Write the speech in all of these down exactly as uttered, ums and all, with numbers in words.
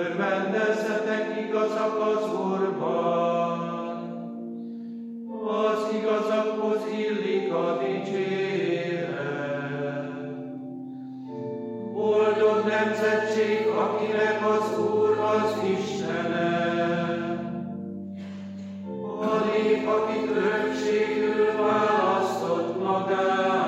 Örvendezzetek igazak az Úrban, az igazakhoz illik a dicséret. Boldog nemzetség, akinek az Úr az Istene, a nép, akit örökségül választott magának.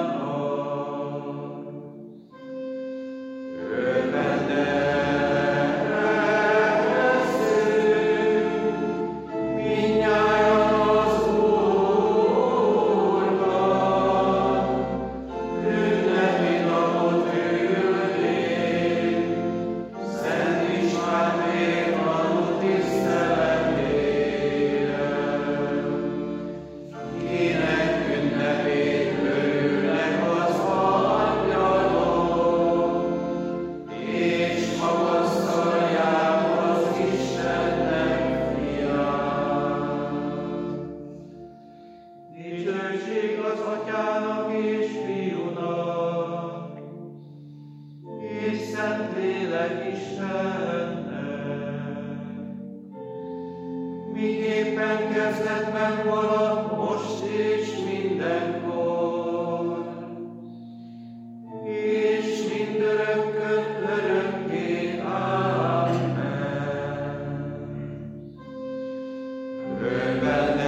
Miképpen kezdetben vala, most és mindenkor, és mindörökkön örökké. Amen. Örvendezzünk,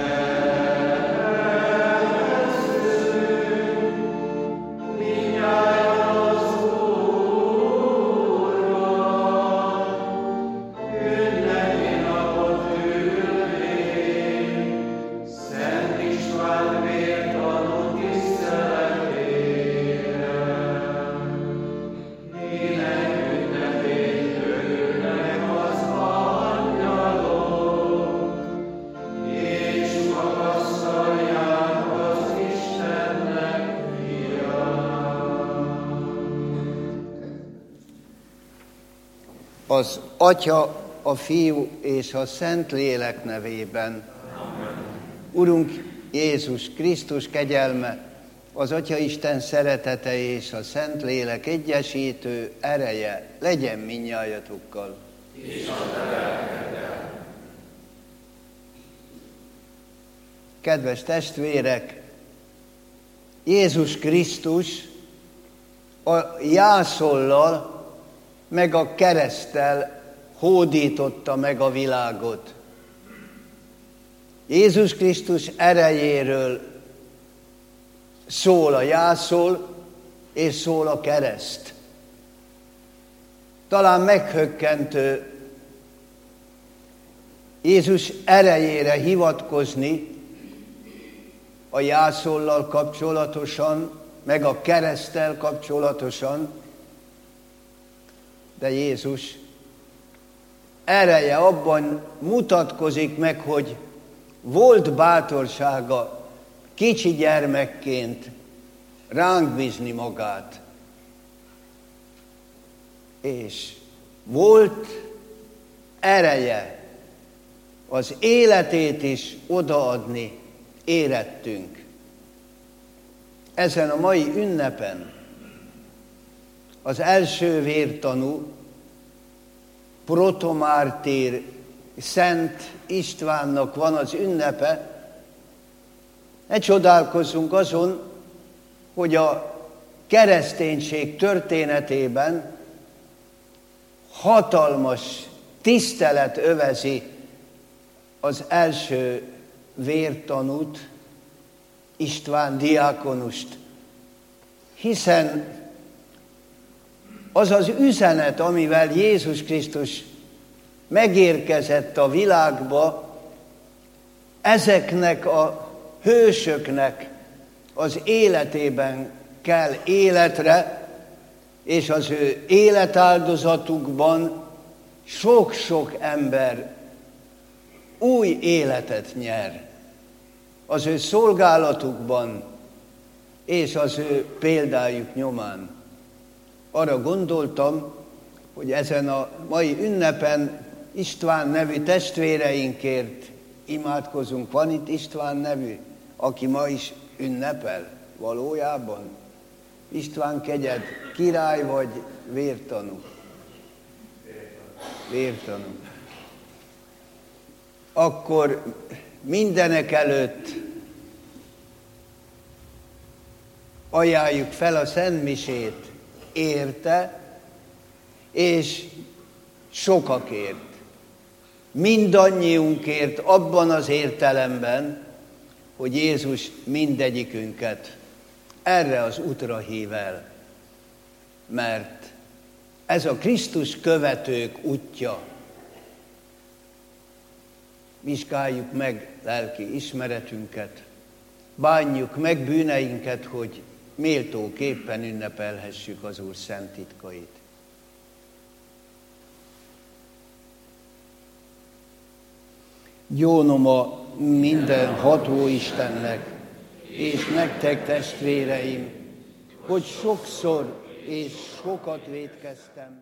mindnyájan az Úrral, ünnepi napot üldén, Szent István vértanú tiszteletére. Ének ünnepét örülnek az angyalok, és magasztalják az Istennek fiát. Az Atya, a Fiú és a Szentlélek nevében. Amen. Urunk Jézus Krisztus kegyelme, az Atyaisten szeretete és a Szentlélek egyesítő ereje legyen mindnyájatokkal. Kedves testvérek, Jézus Krisztus a jászollal meg a kereszttel hódította meg a világot. Jézus Krisztus erejéről szól a jászol, és szól a kereszt. Talán meghökkentő Jézus erejére hivatkozni a jászollal kapcsolatosan, meg a kereszttel kapcsolatosan, de Jézus ereje abban mutatkozik meg, hogy volt bátorsága kicsi gyermekként ránk bízni magát. És volt ereje az életét is odaadni érettünk. Ezen a mai ünnepen az első vértanú, protomártír Szent Istvánnak van az ünnepe. Ne csodálkozzunk azon, hogy a kereszténység történetében hatalmas tisztelet övezi az első vértanút, István diákonust, hiszen az az üzenet, amivel Jézus Krisztus megérkezett a világba, ezeknek a hősöknek az életében kell életre, és az ő életáldozatukban sok-sok ember új életet nyer. Az ő szolgálatukban és az ő példájuk nyomán. Arra gondoltam, hogy ezen a mai ünnepen István nevű testvéreinkért imádkozunk. Van itt István nevű, aki ma is ünnepel valójában? István, kegyed, király vagy vértanú? Vértanú. Akkor mindenek előtt ajánljuk fel a szentmisét érte, és sokakért. Mindannyiunkért abban az értelemben, hogy Jézus mindegyikünket erre az útra hív el. Mert ez a Krisztus követők útja. Vizsgáljuk meg lelki ismeretünket, bánjuk meg bűneinket, hogy méltóképpen ünnepelhessük az Úr szent titkait. Gyónom a mindenható Istennek, és nektek, testvéreim, hogy sokszor és sokat vétkeztem.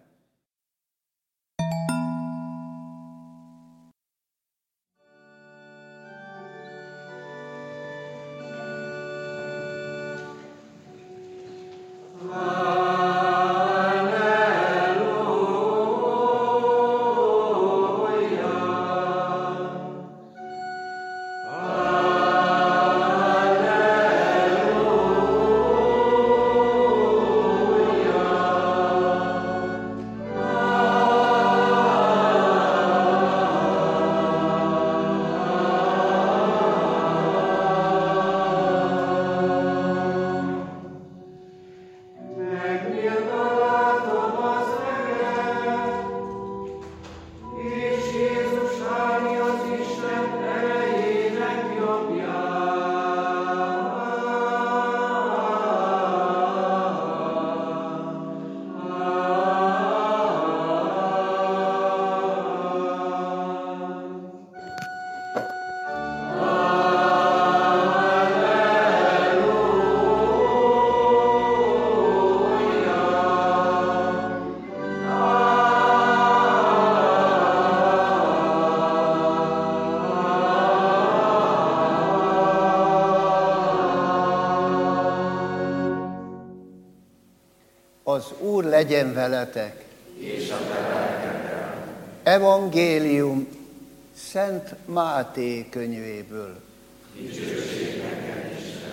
Az Úr legyen veletek. És a te lelkeddel. Evangélium Szent Máté könyvéből. Dicsőség neked, Isten.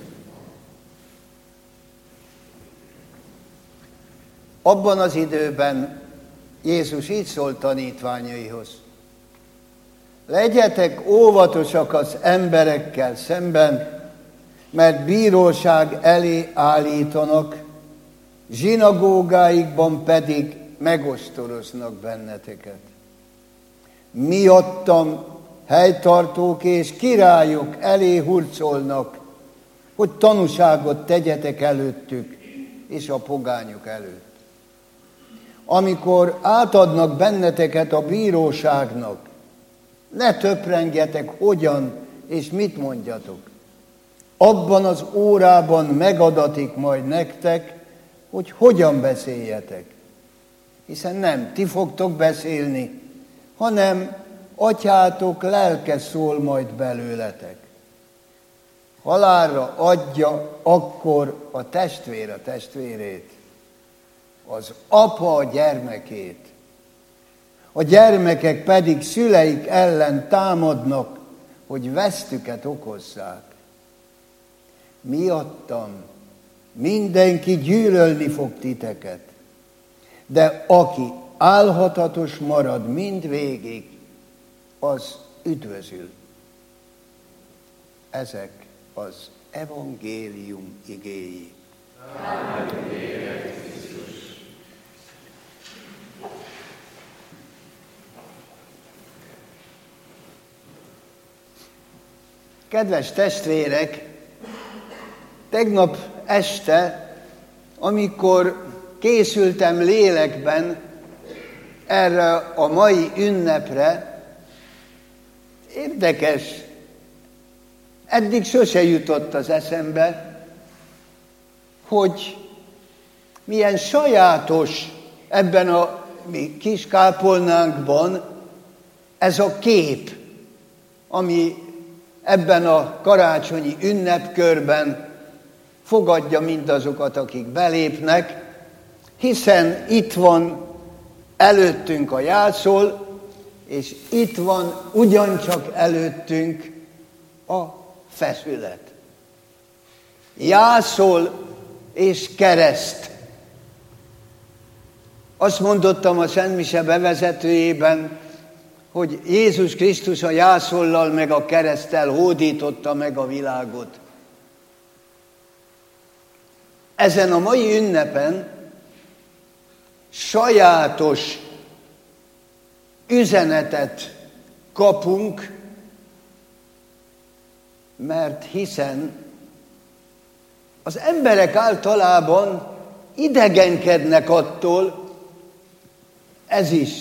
Abban az időben Jézus így szólt tanítványaihoz: legyetek óvatosak az emberekkel szemben, mert bíróság elé állítanak, zsinagógáikban pedig megostoroznak benneteket. Miattam helytartók és királyok elé hurcolnak, hogy tanúságot tegyetek előttük és a pogányok előtt. Amikor átadnak benneteket a bíróságnak, ne töprengjetek, hogyan és mit mondjatok. Abban az órában megadatik majd nektek, hogy hogyan beszéljetek. Hiszen nem ti fogtok beszélni, hanem atyátok lelke szól majd belőletek. Halálra adja akkor a testvér a testvérét, az apa a gyermekét. A gyermekek pedig szüleik ellen támadnak, hogy vesztüket okozzák. Miattam mindenki gyűlölni fog titeket, de aki álhatatos marad mindvégig, az üdvözül. Ezek az evangélium igéi. Kedves testvérek, tegnap este, amikor készültem lélekben erre a mai ünnepre, érdekes, eddig sose jutott az eszembe, hogy milyen sajátos ebben a mi kis kápolnánkban ez a kép, ami ebben a karácsonyi ünnepkörben fogadja mindazokat, akik belépnek, hiszen itt van előttünk a jászol, és itt van ugyancsak előttünk a feszület. Jászol és kereszt. Azt mondottam a Szent Mise bevezetőjében, hogy Jézus Krisztus a jászollal meg a kereszttel hódította meg a világot. Ezen a mai ünnepen sajátos üzenetet kapunk, mert hiszen az emberek általában idegenkednek attól, ez is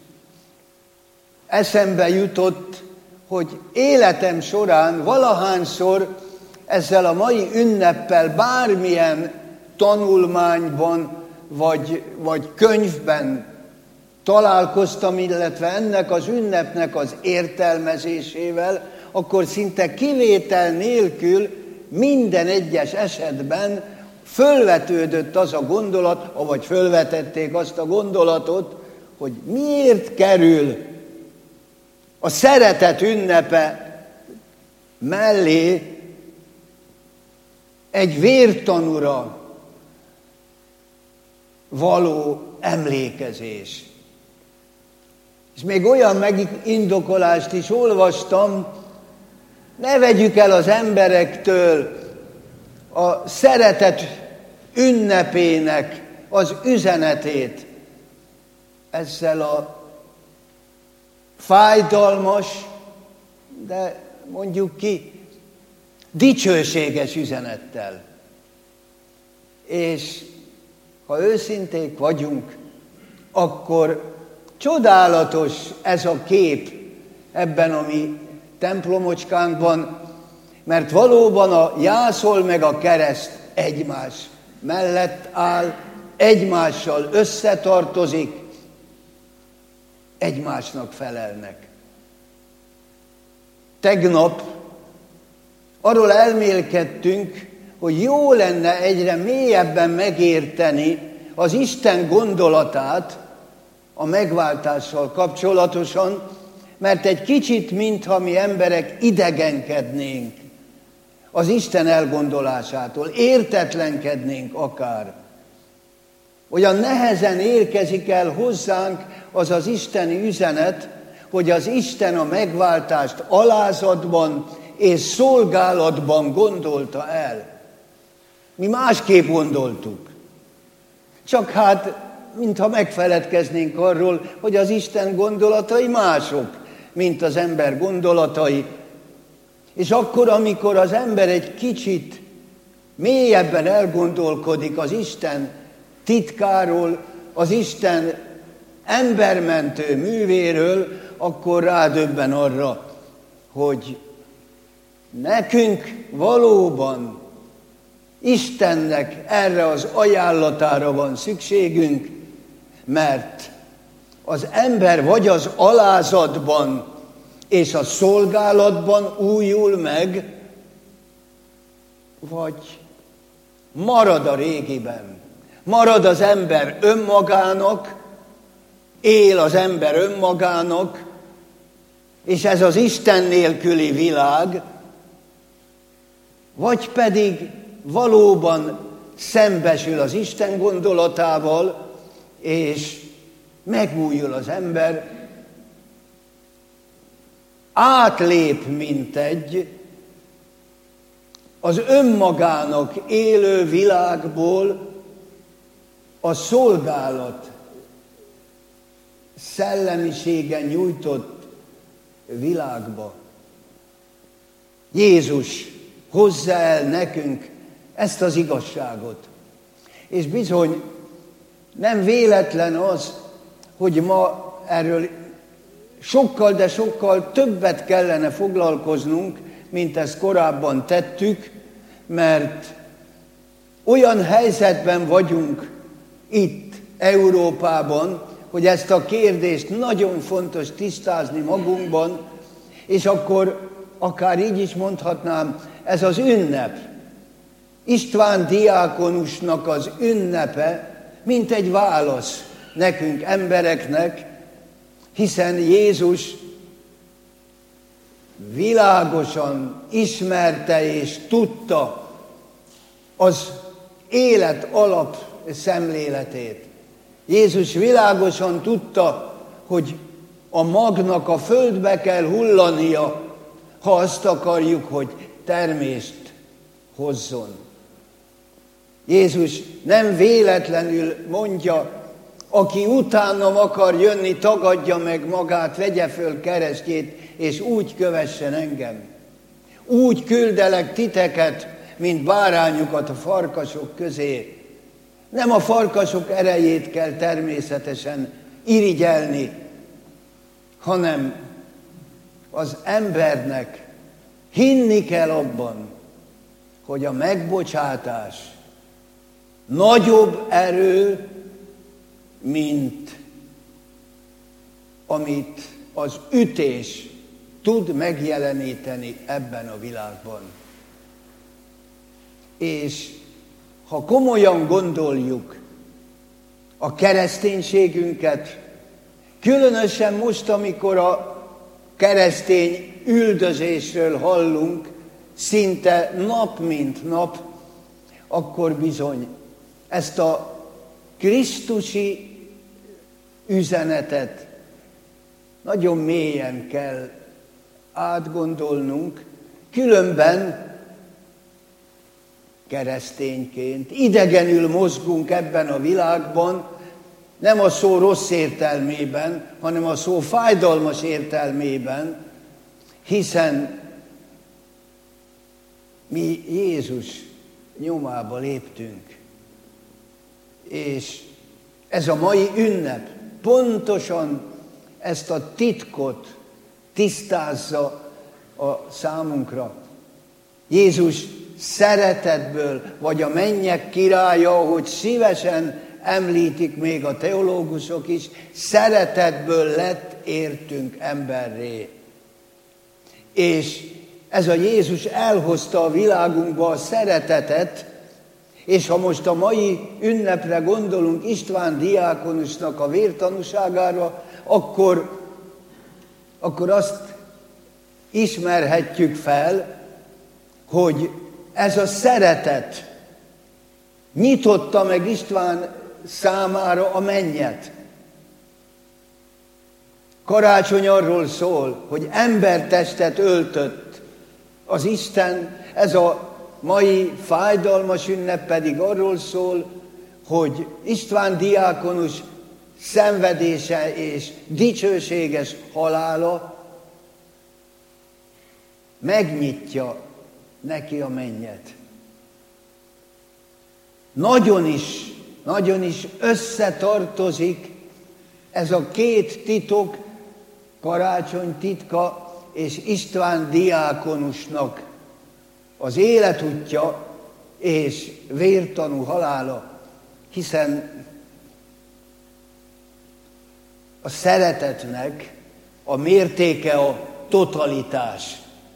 eszembe jutott, hogy életem során valahányszor ezzel a mai ünneppel bármilyen tanulmányban vagy, vagy könyvben találkoztam, illetve ennek az ünnepnek az értelmezésével, akkor szinte kivétel nélkül minden egyes esetben fölvetődött az a gondolat, vagy fölvetették azt a gondolatot, hogy miért kerül a szeretet ünnepe mellé egy vértanúra való emlékezés. És még olyan megindokolást is olvastam, ne vegyük el az emberektől a szeretet ünnepének az üzenetét ezzel a fájdalmas, de mondjuk ki, dicsőséges üzenettel. És ha őszinték vagyunk, akkor csodálatos ez a kép ebben a mi templomocskánkban, mert valóban a jászol meg a kereszt egymás mellett áll, egymással összetartozik, egymásnak felelnek. Tegnap arról elmélkedtünk, hogy jó lenne egyre mélyebben megérteni az Isten gondolatát a megváltással kapcsolatosan, mert egy kicsit, mintha mi emberek idegenkednénk az Isten elgondolásától, értetlenkednénk akár. Olyan nehezen érkezik el hozzánk az az isteni üzenet, hogy az Isten a megváltást alázatban és szolgálatban gondolta el. Mi másképp gondoltuk. Csak hát, mintha megfeledkeznénk arról, hogy az Isten gondolatai mások, mint az ember gondolatai. És akkor, amikor az ember egy kicsit mélyebben elgondolkodik az Isten titkáról, az Isten embermentő művéről, akkor rádöbben arra, hogy nekünk valóban Istennek erre az ajánlatára van szükségünk, mert az ember vagy az alázatban és a szolgálatban újul meg, vagy marad a régiben. Marad az ember önmagának, él az ember önmagának, és ez az Isten nélküli világ, vagy pedig valóban szembesül az Isten gondolatával, és megújul az ember, átlép mintegy az önmagának élő világból a szolgálat szellemiségen nyújtott világba. Jézus hozza el nekünk ezt az igazságot. És bizony nem véletlen az, hogy ma erről sokkal, de sokkal többet kellene foglalkoznunk, mint ezt korábban tettük, mert olyan helyzetben vagyunk itt Európában, hogy ezt a kérdést nagyon fontos tisztázni magunkban, és akkor akár így is mondhatnám, ez az ünnep, István diákonusnak az ünnepe, mint egy válasz nekünk embereknek, hiszen Jézus világosan ismerte és tudta az élet alap szemléletét. Jézus világosan tudta, hogy a magnak a földbe kell hullania, ha azt akarjuk, hogy termést hozzon. Jézus nem véletlenül mondja, aki utánam akar jönni, tagadja meg magát, vegye föl keresztjét, és úgy kövessen engem. Úgy küldelek titeket, mint bárányokat a farkasok közé. Nem a farkasok erejét kell természetesen irigyelni, hanem az embernek hinni kell abban, hogy a megbocsátás nagyobb erő, mint amit az ütés tud megjeleníteni ebben a világban. És ha komolyan gondoljuk a kereszténységünket, különösen most, amikor a keresztény üldözésről hallunk, szinte nap mint nap, akkor bizony ezt a krisztusi üzenetet nagyon mélyen kell átgondolnunk, különben keresztényként idegenül mozgunk ebben a világban, nem a szó rossz értelmében, hanem a szó fájdalmas értelmében, hiszen mi Jézus nyomába léptünk. És ez a mai ünnep pontosan ezt a titkot tisztázza a számunkra. Jézus szeretetből, vagy a mennyek királya, ahogy szívesen említik még a teológusok is, szeretetből lett értünk emberré. És ez a Jézus elhozta a világunkba a szeretetet, és ha most a mai ünnepre gondolunk István diákonusnak a vértanúságára, akkor, akkor azt ismerhetjük fel, hogy ez a szeretet nyitotta meg István számára a mennyet. Karácsony arról szól, hogy embertestet öltött az Isten, ez a mai fájdalmas ünnep pedig arról szól, hogy István diákonus szenvedése és dicsőséges halála megnyitja neki a mennyet. Nagyon is, nagyon is összetartozik ez a két titok, karácsony titka és István diákonusnak az életútja és vértanú halála, hiszen a szeretetnek a mértéke a totalitás.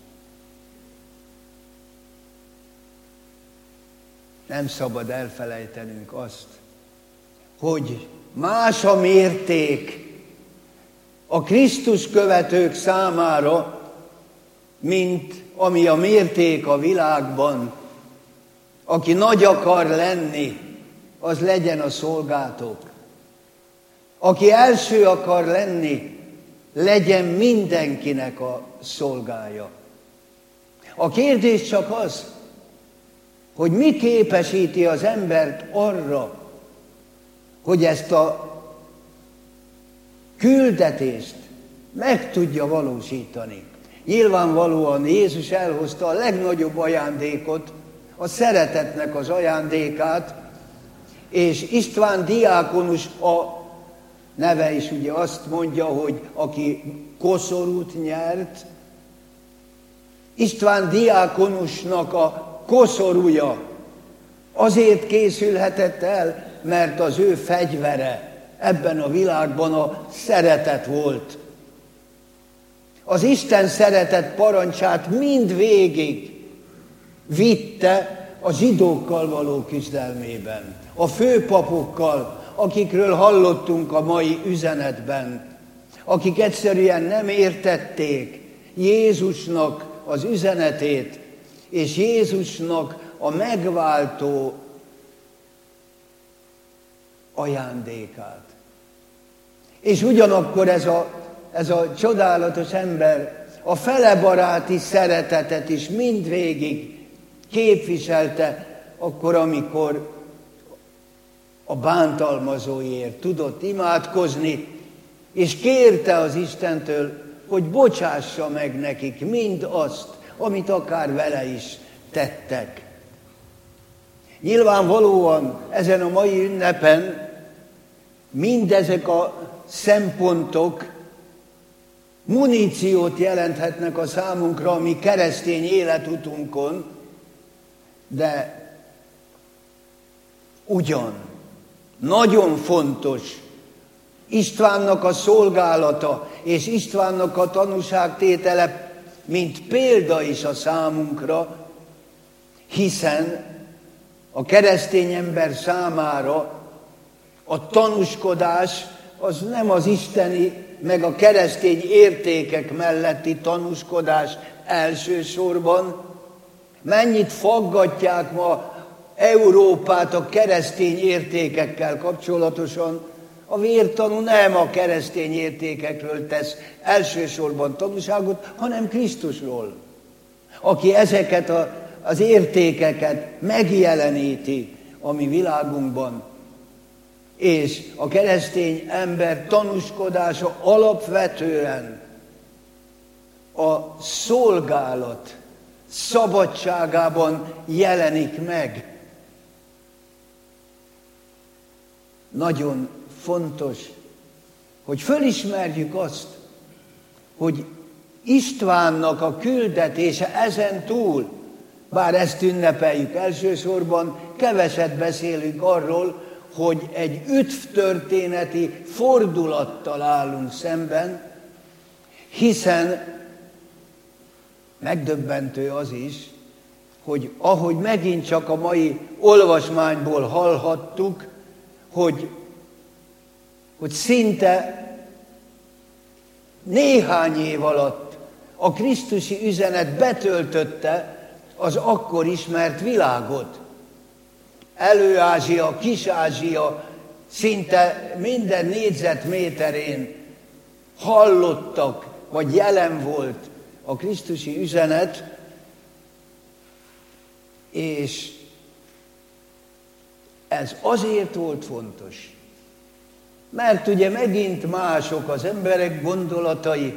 Nem szabad elfelejtenünk azt, hogy más a mérték a Krisztus követők számára, mint ami a mérték a világban. Aki nagy akar lenni, az legyen a szolgátok. Aki első akar lenni, legyen mindenkinek a szolgája. A kérdés csak az, hogy mi képesíti az embert arra, hogy ezt a küldetést meg tudja valósítani. Nyilvánvalóan Jézus elhozta a legnagyobb ajándékot, a szeretetnek az ajándékát, és István diákonus, a neve is ugye azt mondja, hogy aki koszorút nyert, István diákonusnak a koszorúja azért készülhetett el, mert az ő fegyvere ebben a világban a szeretet volt. Az Isten szeretet parancsát mind végig vitte a zsidókkal való küzdelmében, a főpapokkal, akikről hallottunk a mai üzenetben, akik egyszerűen nem értették Jézusnak az üzenetét, és Jézusnak a megváltó ajándékát. És ugyanakkor ez a, ez a csodálatos ember a felebaráti szeretetet is mindvégig képviselte, akkor, amikor a bántalmazóért tudott imádkozni, és kérte az Istentől, hogy bocsássa meg nekik mind azt, amit akár vele is tettek. Nyilvánvalóan ezen a mai ünnepen mindezek a szempontok muníciót jelenthetnek a számunkra a mi keresztény életutunkon, de ugyan nagyon fontos Istvánnak a szolgálata és Istvánnak a tanúságtétele, mint példa is a számunkra, hiszen a keresztény ember számára a tanúskodás az nem az isteni, meg a keresztény értékek melletti tanúskodás elsősorban. Mennyit faggatják ma Európát a keresztény értékekkel kapcsolatosan. A vértanú nem a keresztény értékekről tesz elsősorban tanúságot, hanem Krisztusról, aki ezeket a, az értékeket megjeleníti a mi világunkban. És a keresztény ember tanúskodása alapvetően a szolgálat szabadságában jelenik meg. Nagyon fontos, hogy fölismerjük azt, hogy Istvánnak a küldetése ezen túl, bár ezt ünnepeljük elsősorban, keveset beszélünk arról, hogy egy üdvtörténeti fordulattal állunk szemben, hiszen megdöbbentő az is, hogy ahogy megint csak a mai olvasmányból hallhattuk, hogy, hogy szinte néhány év alatt a krisztusi üzenet betöltötte az akkor ismert világot. Elő-Ázsia, Kis-Ázsia szinte minden négyzetméterén hallottak, vagy jelen volt a krisztusi üzenet, és ez azért volt fontos, mert ugye megint mások az emberek gondolatai.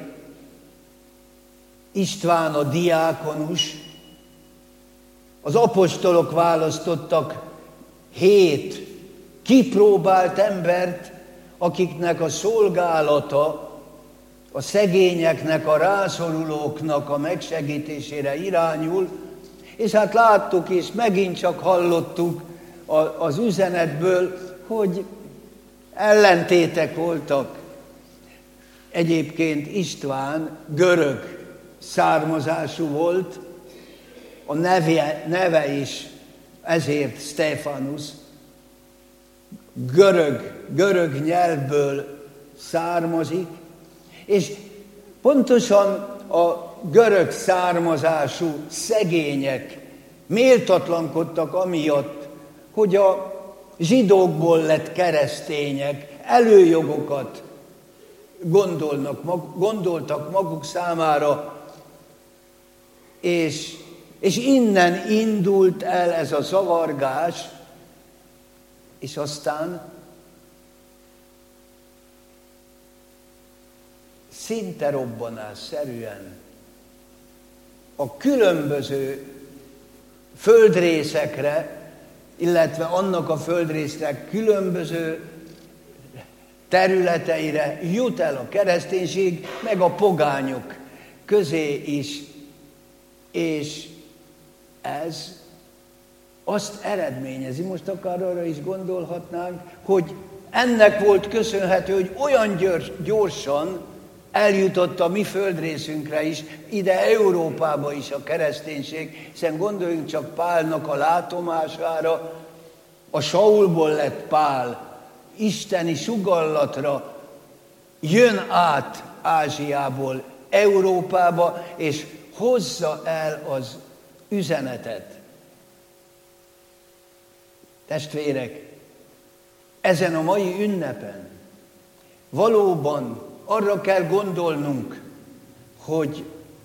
István a diákonus, az apostolok választottak hét kipróbált embert, akiknek a szolgálata a szegényeknek, a rászorulóknak a megsegítésére irányul, és hát láttuk és megint csak hallottuk az üzenetből, hogy ellentétek voltak. Egyébként István görög származású volt, a neve, neve is ezért Stephanus, görög, görög nyelvből származik, és pontosan a görög származású szegények méltatlankodtak amiatt, hogy a zsidókból lett keresztények előjogokat gondolnak, gondoltak maguk számára, és, és innen indult el ez a zavargás, és aztán szinte robbanásszerűen a különböző földrészekre, illetve annak a földrésznek különböző területeire jut el a kereszténység, meg a pogányok közé is. És ez azt eredményezi, most akár arra is gondolhatnánk, hogy ennek volt köszönhető, hogy olyan gyors, gyorsan eljutott a mi földrészünkre is, ide Európába is a kereszténység, hiszen gondoljunk csak Pálnak a látomására, a Saulból lett Pál, isteni sugallatra jön át Ázsiából Európába, és hozza el az üzenetet. Testvérek, ezen a mai ünnepen valóban arra kell gondolnunk, hogy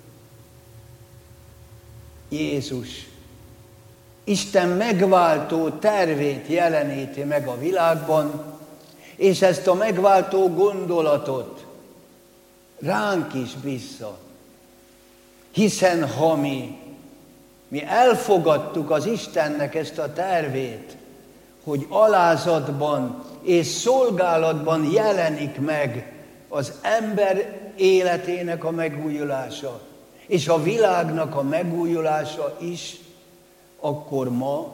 Jézus Isten megváltó tervét jeleníti meg a világban, és ezt a megváltó gondolatot ránk is bízza. Hiszen ha mi, mi elfogadtuk az Istennek ezt a tervét, hogy alázatban és szolgálatban jelenik meg az ember életének a megújulása, és a világnak a megújulása is, akkor ma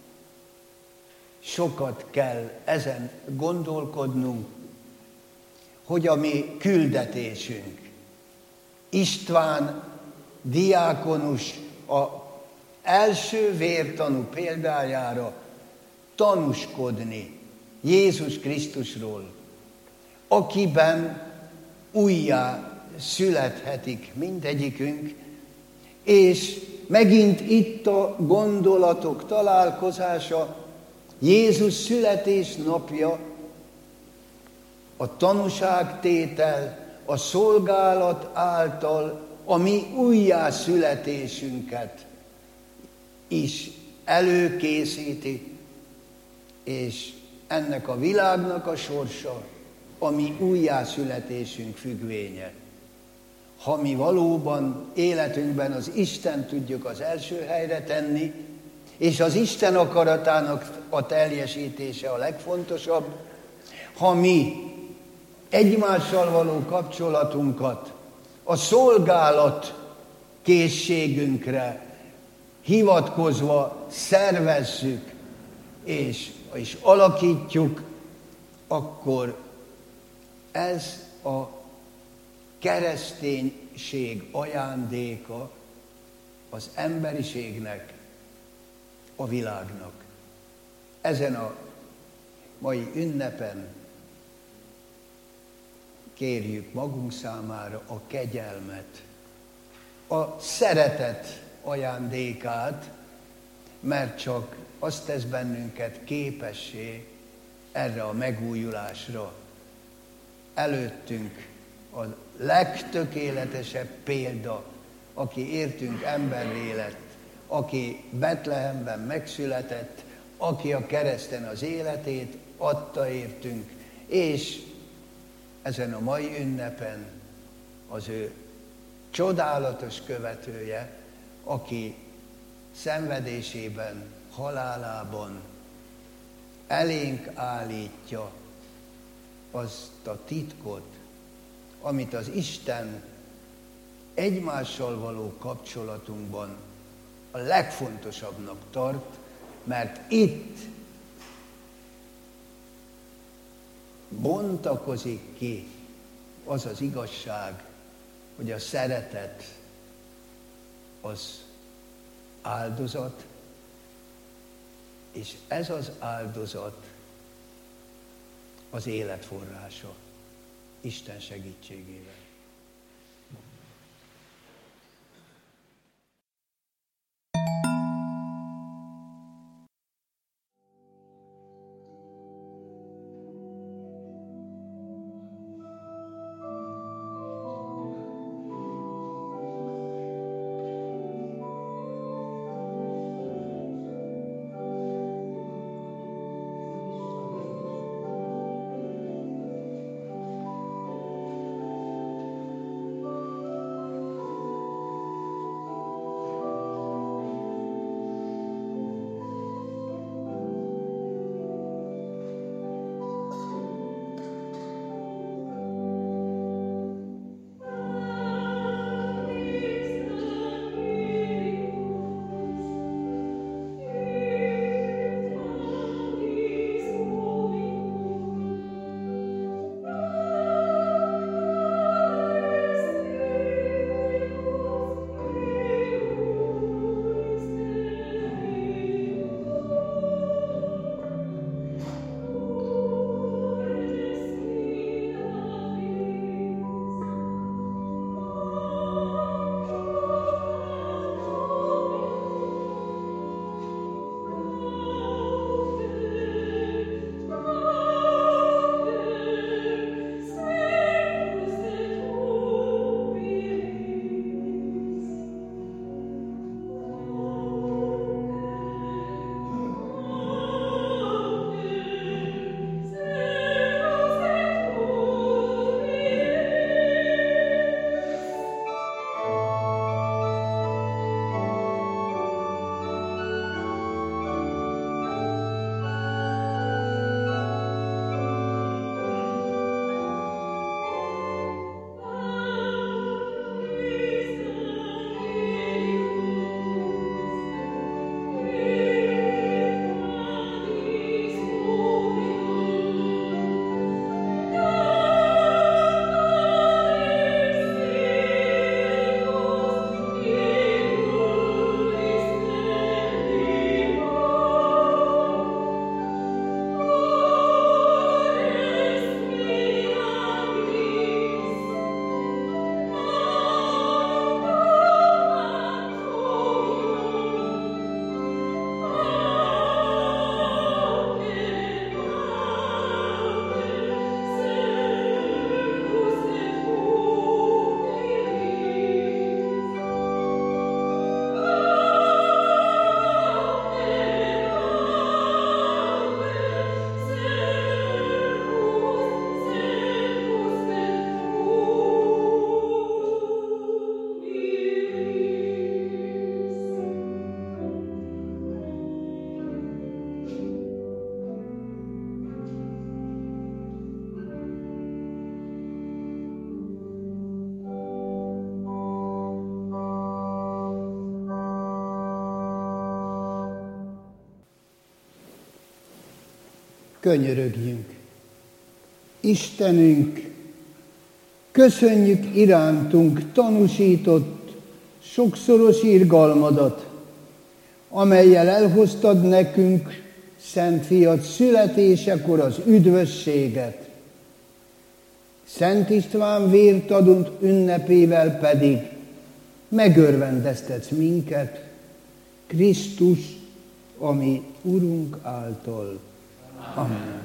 sokat kell ezen gondolkodnunk, hogy a mi küldetésünk. István diákonus a első vértanú példájára tanúskodni Jézus Krisztusról, akiben újjá születhetik mindegyikünk, és megint itt a gondolatok találkozása, Jézus születésnapja, a tanúságtétel, a szolgálat által a mi újjászületésünket is előkészíti, és ennek a világnak a sorsa a mi újjászületésünk függvénye. Ha mi valóban életünkben az Isten tudjuk az első helyre tenni, és az Isten akaratának a teljesítése a legfontosabb, ha mi egymással való kapcsolatunkat a szolgálat készségünkre hivatkozva szervezzük és, és alakítjuk, akkor ez a kereszténység ajándéka az emberiségnek, a világnak. Ezen a mai ünnepen kérjük magunk számára a kegyelmet, a szeretet ajándékát, mert csak azt tesz bennünket képessé erre a megújulásra. Előttünk a legtökéletesebb példa, aki értünk emberré lett, aki Betlehemben megszületett, aki a kereszten az életét adta értünk, és ezen a mai ünnepen az ő csodálatos követője, aki szenvedésében, halálában elénk állítja azt a titkot, amit az Isten egymással való kapcsolatunkban a legfontosabbnak tart, mert itt bontakozik ki az az igazság, hogy a szeretet az áldozat, és ez az áldozat az élet forrása, Isten segítségével. Könyörögjünk. Istenünk, köszönjük irántunk tanúsított sokszoros irgalmadat, amellyel elhoztad nekünk Szent Fiad születésekor az üdvösséget. Szent István vértadont ünnepével pedig megörvendeztetsz minket, Krisztus, ami Urunk által. Amen.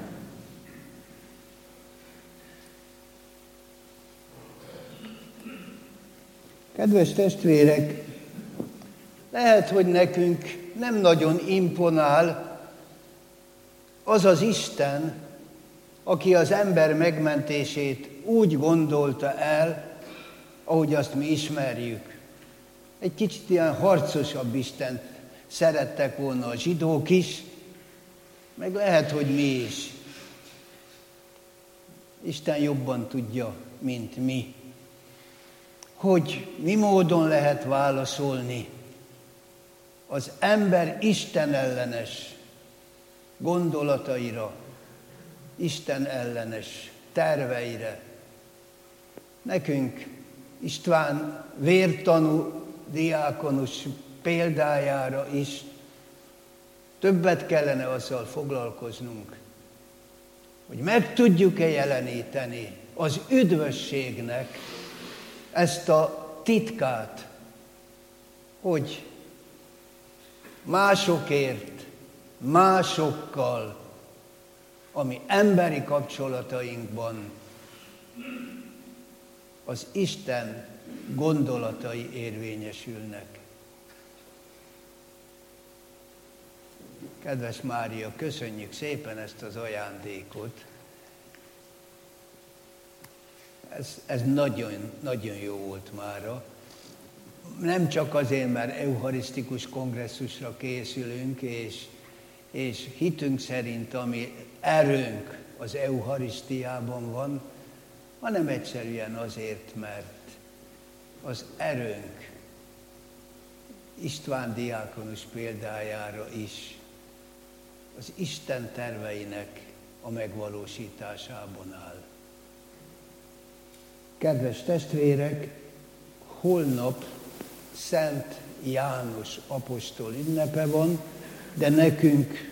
Kedves testvérek, lehet, hogy nekünk nem nagyon imponál az az Isten, aki az ember megmentését úgy gondolta el, ahogy azt mi ismerjük. Egy kicsit ilyen harcosabb Istent szerettek volna a zsidók is, meg lehet, hogy mi is. Isten jobban tudja, mint mi, hogy mi módon lehet válaszolni az ember Isten ellenes gondolataira, Isten ellenes terveire. Nekünk István vértanú diákonus példájára is többet kellene azzal foglalkoznunk, hogy meg tudjuk-e jeleníteni az üdvösségnek ezt a titkát, hogy másokért, másokkal, ami emberi kapcsolatainkban az Isten gondolatai érvényesülnek. Kedves Mária, köszönjük szépen ezt az ajándékot. Ez, ez nagyon, nagyon jó volt mára. Nem csak azért, mert eucharisztikus kongresszusra készülünk, és, és hitünk szerint, ami erőnk az eucharisztiában van, hanem egyszerűen azért, mert az erőnk István diákonus példájára is az Isten terveinek a megvalósításában áll. Kedves testvérek, holnap Szent János apostol ünnepe van, de nekünk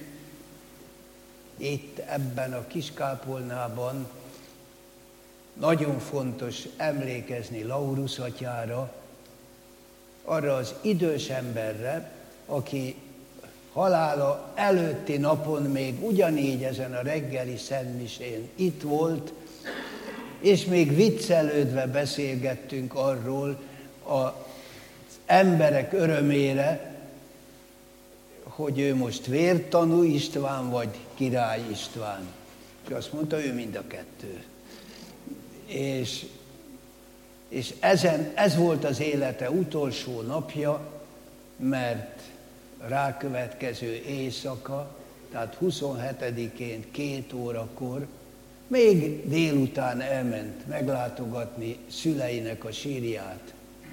itt ebben a kiskápolnában nagyon fontos emlékezni Laurus atyára, arra az idős emberre, aki halála előtti napon még ugyanígy ezen a reggeli szentmisén itt volt, és még viccelődve beszélgettünk arról az emberek örömére, hogy ő most vértanú István vagy Király István. És azt mondta, ő mind a kettő. És, és ezen, ez volt az élete utolsó napja, mert rákövetkező éjszaka, tehát huszonhetedikén két órakor, még délután elment meglátogatni szüleinek a sírját.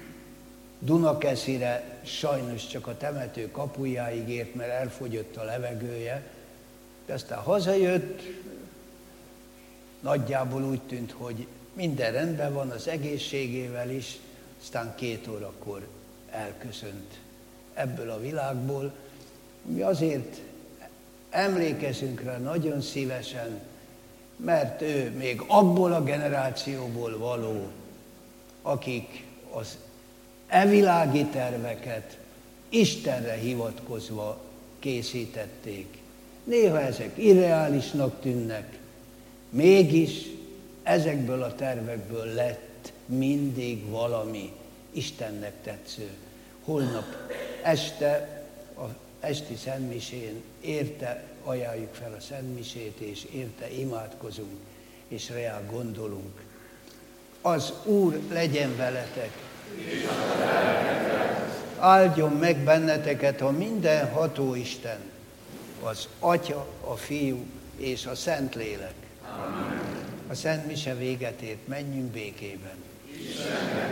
Dunakeszire sajnos csak a temető kapujáig ért, mert elfogyott a levegője, de aztán hazajött, nagyjából úgy tűnt, hogy minden rendben van az egészségével is, aztán két órakor elköszönt ebből a világból. Mi azért emlékezünk rá nagyon szívesen, mert ő még abból a generációból való, akik az evilági terveket Istenre hivatkozva készítették. Néha ezek irreálisnak tűnnek, mégis ezekből a tervekből lett mindig valami Istennek tetsző. Holnap este, az esti szentmisén érte ajánljuk fel a szentmisét, és érte imádkozunk, és reá gondolunk. Az Úr legyen veletek! Áldjon meg benneteket a mindenható Isten, az Atya, a Fiú és a Szentlélek. Amen. A Szent Mise véget ért, menjünk békében. Isten.